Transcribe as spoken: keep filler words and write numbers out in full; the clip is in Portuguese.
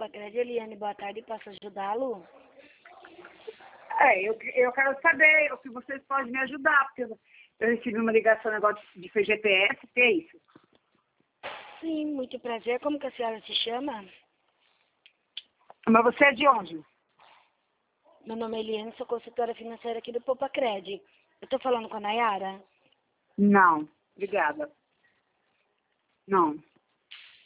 Popacred, Eliane, boa tarde, posso ajudá-lo? É, eu, eu quero saber o que vocês podem me ajudar, porque eu, eu recebi uma ligação, negócio de G P S, que é isso? Sim, muito prazer. Como que a senhora se chama? Mas você é de onde? Meu nome é Eliane, sou consultora financeira aqui do Popacred. Eu tô falando com a Nayara? Não, obrigada. Não.